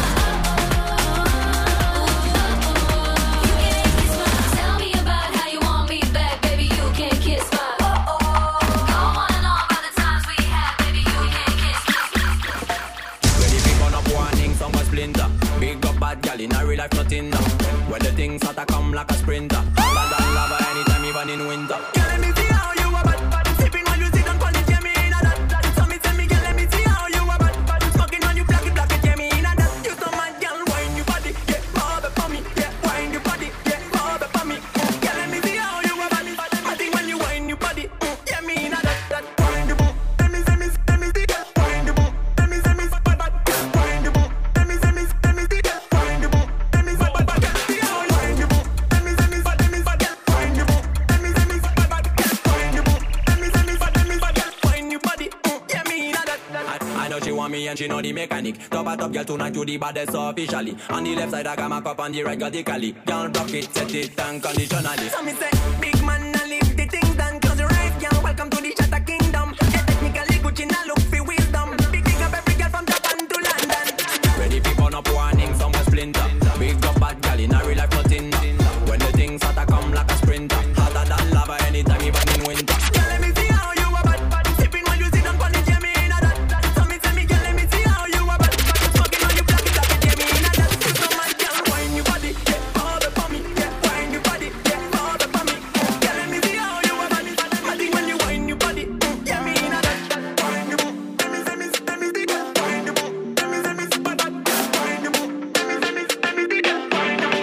Tell me about how you want me back, baby. You can kiss my. Go on and on about the times we had, baby. You can kiss my. Ready for burn up warning, some a splinter. Big up bad gal in a real life nothing now. When the things start to come like a sprinter. Hotter than lava anytime even in winter. Girl, let me see how you a bad. Sipping when you sit on college, yeah, me in a that. So me tell me, girl, let me see how you a bad. Smoking when you black it, yeah, me in a that. You so mad, girl, wine your body, yeah, rub it for me, yeah, wine your body, yeah, rub it for me. Girl, let me see how you a bad. I think when you wine your body, yeah, me in a that. Wine the boom, let me see, girl, wine the boom, let me see, bad, bad, wine the boom, let me see, girl, wine the boom, let me see, bad, bad, see how you wine the boom, let me see, bad, girl, wine the boom, let me see, bad, bad, wine the boom, let me see, bad, girl, wine your body, yeah, me in a that. I know she want me and she know the mechanic. Top a top girl tonight to the baddest officially. On the left side I got my cup on the right got the cali. Girl rock it, set it unconditionally. So me say, big man I leave the things done. Close your eyes, girl, welcome to the Shatter Kingdom. Yeah, technically Gucci now look for wisdom. Big up every girl from Japan to London. Ready for burn up warning, some a splinter. Big up bad girl in a real life nothing. When the things start to come like a sprinter. Hotter than lava anytime even in winter. Girl, let me see how you a bad. Sipping when you sit on college, yeah, me in a that. So me tell me, girl, let me see how you a bad. Smoking when you black it, yeah, me in a that. You so mad, girl, wine your body, yeah, rub it for me, yeah, wine your body, yeah, rub it for me. Girl, let me see how you a bad. I think when you wine your body, yeah, me in a that. Wine the boom, let me see, girl, wine the boom, let me see, bad, bad, wine the boom, let me see, girl, wine the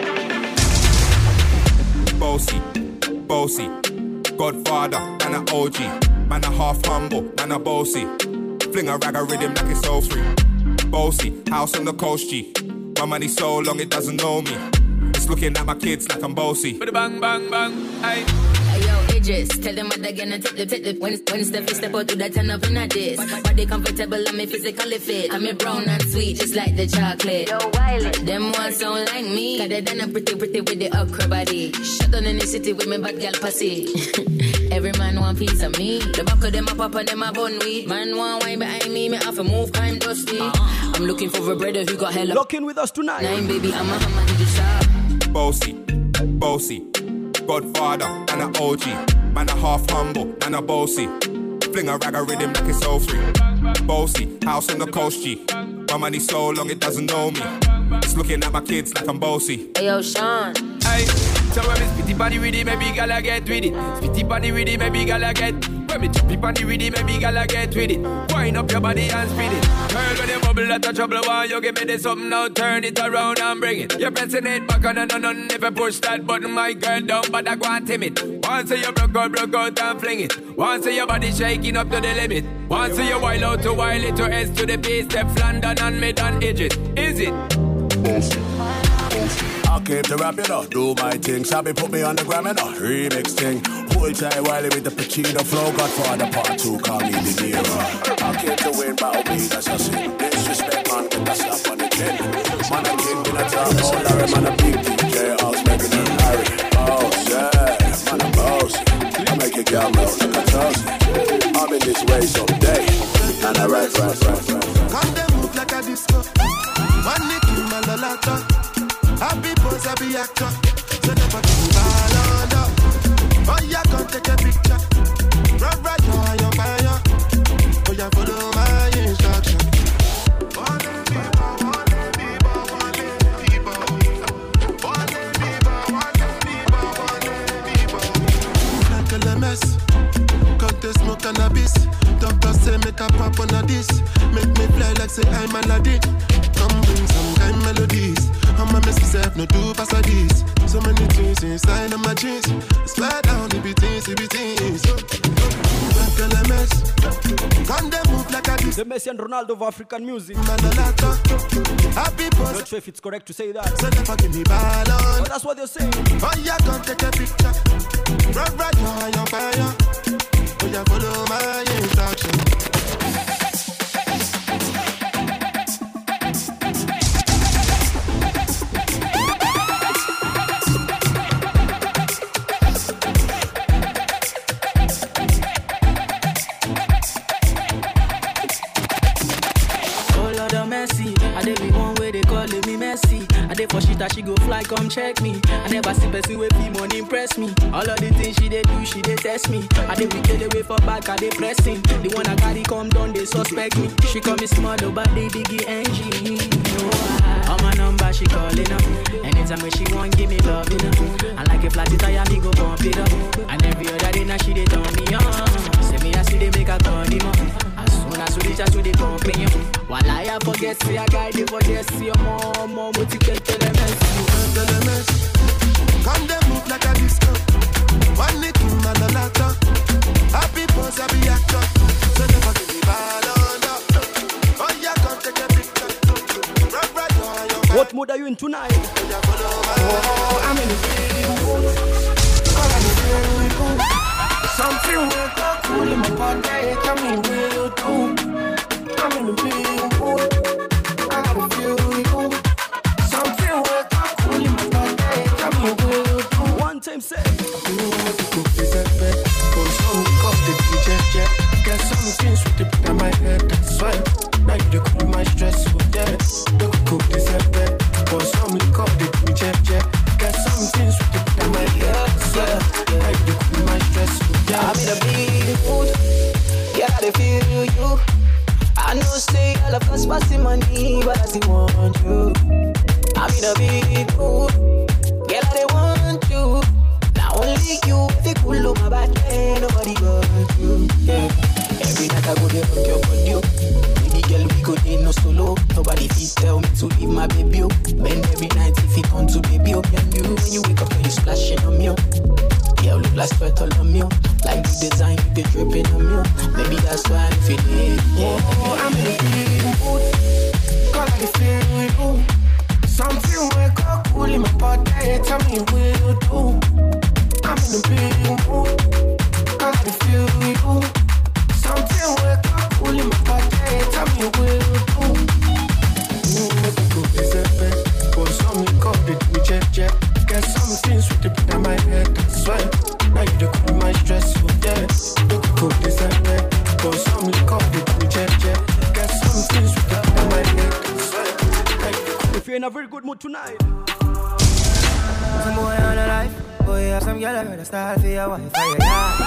boom. Bossy, bossy, Godfather, and an OG. Man a half humble, man a bossy. Fling a rag a rhythm like it's so free. Bossy, house on the coast G. My money so long it doesn't know me. It's looking at my kids like I'm bossy. Bang, bang, bang, aye. Hey, yo, Idris, tell them what they're gonna take the. When step out to that turn up in a dish. Body comfortable, I'm physically fit. I'm a brown and sweet, just like the chocolate. Yo, Wiley, them ones sound like me. Got it done a pretty with the upcrow body. Shut down in the city with me bad girl pussy. Every man want piece of me. The back of them a pop and them a bun weed. Man want wine behind me have to move crime dusty. I'm looking for a brother who got hella. Lock in with us tonight. Nine baby, I'm a hammer to the shop. Bossy, bossy, Godfather, and an OG. Man a half humble, and a bossy. Fling a rag a rhythm like it's so free. Bossy, house on the coast, G. My money so long it doesn't know me. It's looking at my kids like I'm bossy. Hey, yo, Sean. Hey, so when me spitty body with it, maybe gala get with it. Spitty body with it, maybe gala get. When me choppy body with it, maybe gala get with it. Wind up your body and spin it. Girl, when you bubble, that's a trouble. Why you give me this something now? Turn it around and bring it. You're pressing it back on and on. Never push that button, my girl, down, but I go and timid. Once you broke out and fling it. Once your body shaking up to the limit. Once you wild out to wild it to S to the base. Step London and mid and edge it. Is it? I came to rap it up, do my thing. Sabi put me on the gram and a remix thing. Hold tight Wiley with the Pacino flow. Godfather part 2, call me the Nero. I came to win, battle me, that's a sin. Disrespect, man, get that slap on the chin. Man, a king in a top, oh Larry, man, a big DJ. I was making them Harry. Oh, yeah, man, a boss. I make a girl melt like a toast. I'm in this way someday. And I ride. Come them move like a disco. Man, they kill my lolata. Happy pose, happy actor. So never do ball under. Oh, yeah, come take a picture. Rub right on your fire. Oh, yeah, follow my instruction. Like a mess. Come to smoke cannabis. Doctor say make a pop on a this. Make me fly like say I'm Aladdin. Come bring some kind melodies. I'm a mess myself, no do pass like this. So many things inside of my jeans. Slide down, it be things. Like a mess. Come they move like a this. The Messi and Ronaldo of African music. Happy post. Not sure if it's correct to say that. So never give me ball on. But that's what they're saying. Oh yeah, come take a picture. Rub right on your fire. Oh yeah, follow my instruction. For shit that she go fly, come check me. I never see person with fee money impress me. All of the things she they do, she they test me. I they wicked away for back, I they pressing. The one I carry come down, they suspect me. She call me small, but they diggy engine. On my number, she calling up. Anytime when she want, give me love, you know. I like a flat tire, me go bump it up. And every other day now she they turn me on. Say me I see they make a turn him up. As soon as we reach out to the company, while I forget, see a guy, they forget, see your mom, what you can tell them. Come they move like a disco. One nick in my lolata. Happy pose, happy actor. So never give me ball under. Oh yeah, come take a picture. Rub right on your back. What mood are you in tonight? Oh, I'm in the feeling. Something wake up cool in my body. Tell me where you do. I'm in the feeling. I gotta feel you. Something wake up cool in my body. Tell me where you do. One time say. Get something sweet in my head. That's why. Now you cool my stress. Don't cook this up. For some cup the check. Get something sweet in my head. That's why. Now you cool my stress. I'm in a big mood. Yeah, I feel you. I know say all of us passing money, but I still want you. I'm in a big mood. Girl, I want you. Not only you, if you cool on my back, nobody got you. Yeah. Every night I go there on your body. Baby girl, we go there no solo. Nobody fit tell me to leave my baby. Bend every night if it on to baby. And you, when you wake up, you splashing on me. Yeah, look like sweat all on me. Like the design, you the dripping on me. Maybe that's why I feel it. Yeah, I'm in a big mood. Cause I feel you. Something wake up cool in my body. Tell me where you do. I'm in a big mood. Cause I feel you. Something wake up cool in my body. Tell me where you do. For some cup it we check. Get something sweet in my head. That's why. Now you cool my stress. Yeah. Don't cool this up. For some cup it we check. Get something sweet in my head. That's why. If you're in a very good mood tonight. Some boy on the life. Boy, have some girl I heard a style for your wife. Yeah.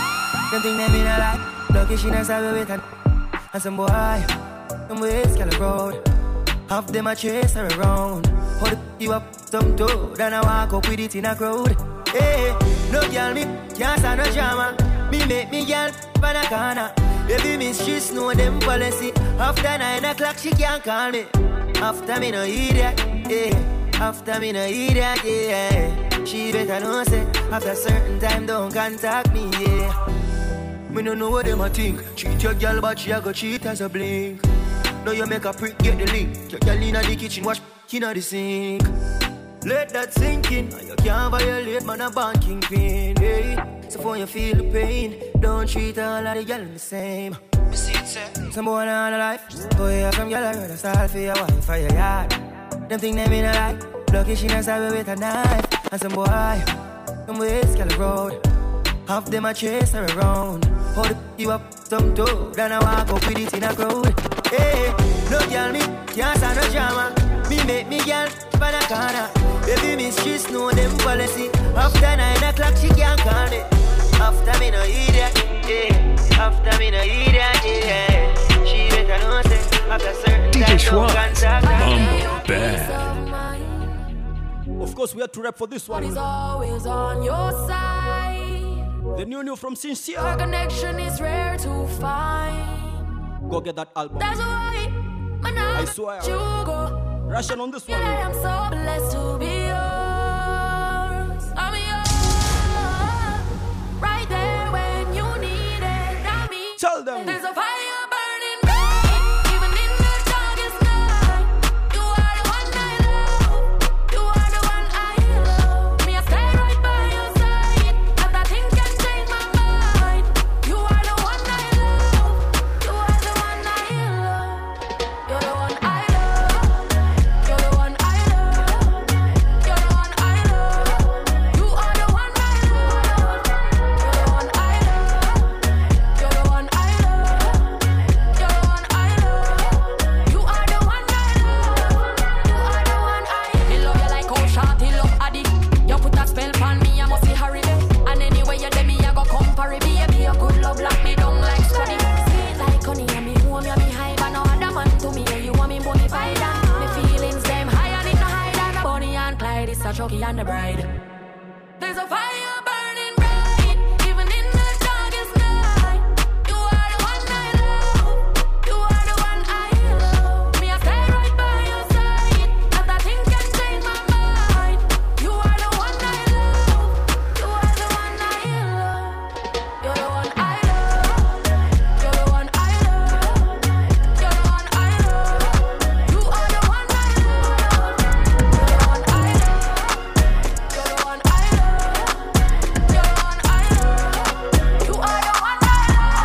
Them think they mean a lot. Lucky she not sabi with her. And some boy, them ways can road. Half them a chase her around. Hold you up some toe, then I walk up with it in a crowd. Hey, no girl me can't stand no drama. Me make me girl pan a corner. Baby miss she know them policy. After 9 o'clock she can't call me. After me no idiot, yeah. After me no idiot, yeah. She better know say after certain time don't contact me, yeah. Me no know what them a think. Cheat your girl but she a go cheat as a blink. Now you make a prick get the link. Your girl inna the kitchen wash inna the sink. Let that sink in. You can't violate man a banking pin, hey. So for you feel the pain, don't treat all of the girl the same. Some boy on a life. Boy, you from girl I rather start for your wife for your yard. Them think they mean a lie. Lucky she not sabi with a knife. And some boy, them ways can road. Half them a chase her around. Hold you up some toe, then I walk up with it in a crowd. Hey, no girl me can't stand no drama. Me make me girl pan a corner. Baby miss she know them policy. After 9 o'clock she can't call me. After me no idiot, yeah. After me no idiot, yeah. She better know say after certain DJ Schwartz, contact. Mambo Bad. Of course we had to rap for this one. Is always on your side. The new from Sincere. Our connection is rare to find. Go get that album. That's why I swear. You go. Ration on this one. Yeah, I'm so blessed to be yours. I'm yours. Right there when you need it. I mean, tell them. There's a fire burning bright, even in the darkest night. You are the one I love. You are the one I love. Me, I stay right by your side. And nothing can change my mind. You are the one I love. You are the one I love. You're the one I love. You're the one I love. You're the one I love. You are the one I love. You're the one I love. You're the one I love. You're the one I love. You are the one I love. You are the one I love. He love you like how short he love addict. You put a spell on me, I must be hurry. And anyway you let me, I go come parry. Baby, your good love lock me down like study. Sweet like honey, and me home, you me high. But no other man to me, and you want me bonny fighter. Me feelings them high and it no hide. And Bonnie and Clyde, it's a Chucky and the bride. There's a fire burning bright, even in the darkest night. You are the one I love. You are the one I love. Me, I stay right by your side. And nothing can change my mind. You are the one I love. You are the one I love. You're the one I love. You're the one I love. You're the one I love. You are the one I love. You're the one I love. You're the one I love. You're the one I love. You are the one I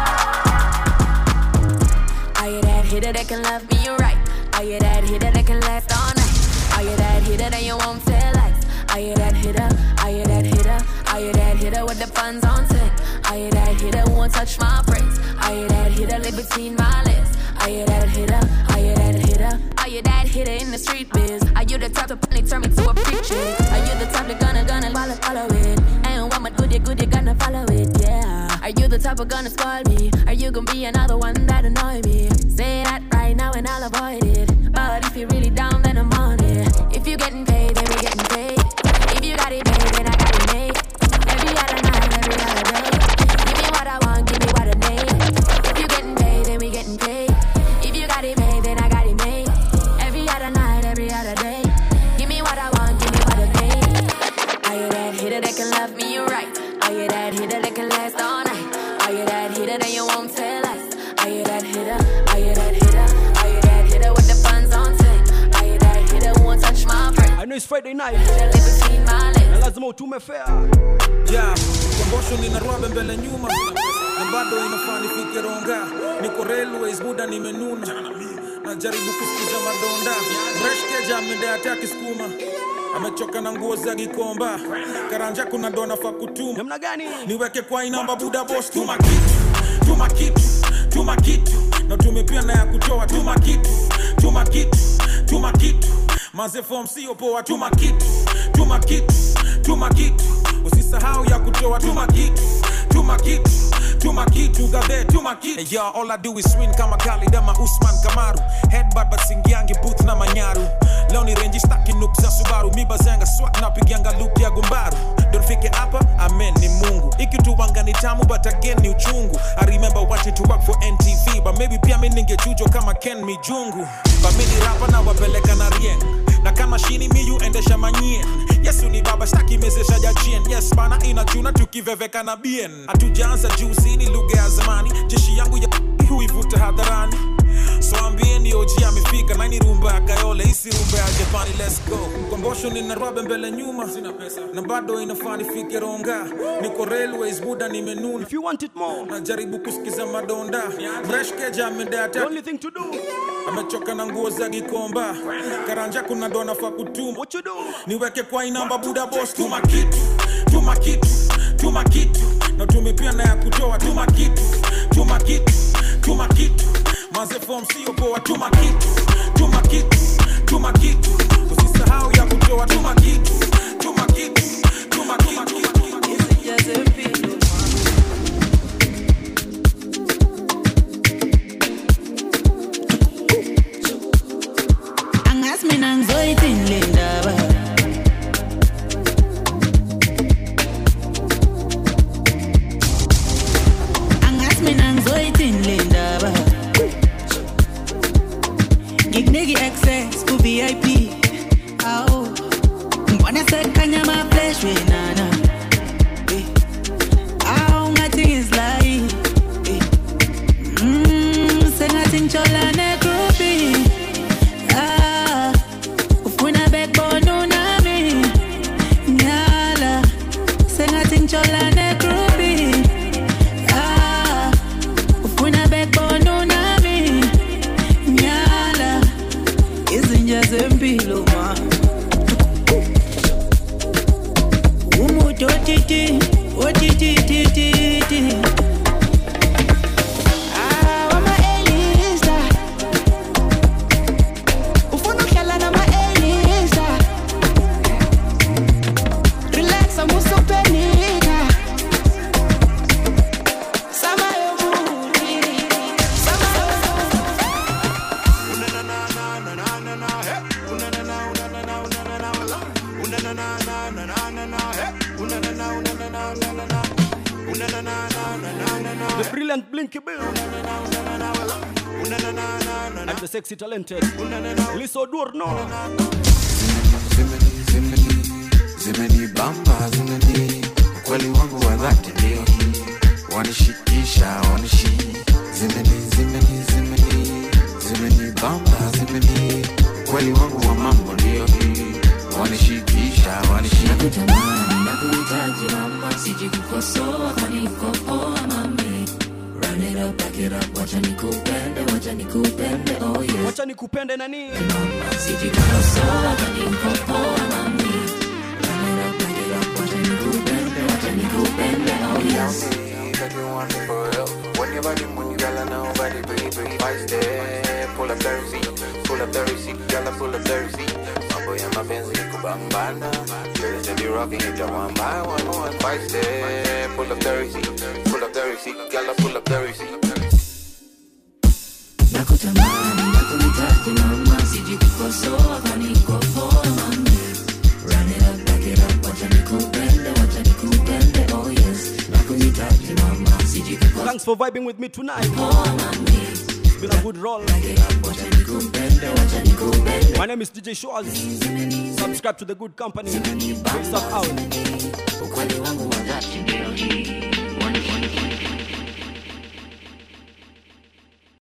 love. Are you that hitter that can love me right? Are you that hitter that can last all night? Are you that hitter that you won't tell lies? Are you that hitter? Are you that hitter? Are you that hitter with the funds on 10? Are you that hitter who won't touch my praise? Are you that hitter live between my legs? Are you that hitter? Are you that hitter? Are you that hitter in the street biz? Are you the type to put turn me to a freak chick? Are you the type to gonna follow it? And what my good, you gonna follow it, yeah. Are you the type of gonna spoil me? Are you gonna be another one that annoy me? Say that right now and I'll avoid it. But if you're really down, then I'm on it. If you getting paid, then we getting paid. If you got it made, then I got it made. Every other night, every other day. Give me what I want, give me what I need. If you getting paid, then we getting paid. If you got it made, then I got it made. Every other night, every other day. Give me what I want, give me what I need. Are you that hitter that can love me right? Are you that hitter that can last all night? Are you that hitter that you won't tell us? Are you that hitter? Are you that hitter? Are you that hitter with the funds on 10? Are you that hitter who won't touch my friend? I know it's Friday night. Na lazima utume fair. Yeah, kombosho ninarwabe mbele nyuma. Na bado inafaa nifike ronga. Niko railways muda nimenuna. Najaribu kusikiza madonda. Fresh keja amedea ataki skuma. Amechoka na nguo za Gikomba. Karanja kuna dona fa kutuma. Namna gani? Niweke kwa inamba buda boss. Tuma kitu, tuma kitu, tuma kitu. Na tumepia na ya kutoa. Tuma kitu, tuma kitu, tuma kitu. Maze form sio poa. Tuma kitu, tuma kitu, tuma kitu. Usisahau ya kutoa. Tuma kitu, tuma kitu, tuma kitu gadhe tuma kitu. Hey, yo, all I do is swing kama Khalid ama Usman Kamaru. Headbutt but singiangi booth na manyaru. Leo ni range staki noob za Subaru. Mi bazanga swat na pigianga loop ya gumbaru. Don't fake it hapa, amen ni Mungu. Ikituwanga ni tamu but again ni uchungu. I remember watching to work for NTV, but maybe pia mimi ningechujo kama Ken Mijungu. But mimi ni rapper na wapeleka na rien. Na kama shini miyu endesha manyien. Yesu ni baba staki mezesha jachien. Yes bana inachuna tukiveveka na bien. Hatujaanza juzi ni lugha ya zamani. Jeshi yangu ya huivuta hadharani. So ambieni OG amefika na ni rumba ya Kayole, isi rumba ya Japani, let's go. Kombosho nina rwabe mbele nyuma, sina pesa na bado inafaa nifike Ronga. Niko railways buda nimenuna. If you want it more, najaribu kusikiza madonda. Fresh keja amedata. Only thing to do, amechoka na nguo za Gikomba. Karanja kuna dona fa kutuma. What you do? Niweke kwa inamba buda boss. Tuma kitu, tuma kitu, tuma kitu. Na tumepia na ya kutoa. Tuma kitu, tuma kitu, tuma kitu. Maze form sio poa. Tuma kitu, tuma kitu, tuma kitu. Usisahau ya kutoa. Tuma kitu, tuma kitu, tuma kitu. Angas me nang zoitin linda ba. Angas me nang zoitin linda ba. Gignigi access to VIP. Oh, wanna say kanya my flesh we nana. Oh, nothing is like. Say nothing chola ne groupie. Ufuna backbone una me. Nyala. Say nothing chola ne groupie. Ufuna backbone una me. Nyala. Isn't just a pillow ma. Umu toti oti. The brilliant Blinky Bill and the sexy talented Liso Durno. Zimeni bamba zimeni ukweli wangu wa dhati ndio hii wanishikisha zimeni bamba zimeni ukweli wangu wa mambo ndio hii wanishikisha nakutamani nakuhitaji mama siji kukosoa kwa niko poa mami. Run it up, back it up, wacha nikupende, oh yeah. Wacha nikupende nani? Mama siji kukosoa kwa niko poa mami. Run it up, back it up, wacha nikupende, oh yes. Like you want me for real. When your body move, you gotta know body baby. I stay, pull up the receipt, gotta pull up the receipt. Mambo ya mapenzi ni kubambana. Girls they be rocking it one by one. I stay, pull up the receipt, gotta pull up the receipt. Nakutamani, nakuhitaji mama, siji kukosoa kwa niko poa mami. Run it up, back it up, wacha nikupende, oh yes. Nakuhitaji mama, siji kukosoa. Thanks for vibing with me tonight. It's been a good roll. My name is DJ Schwaz. Subscribe to the good company. Peace out.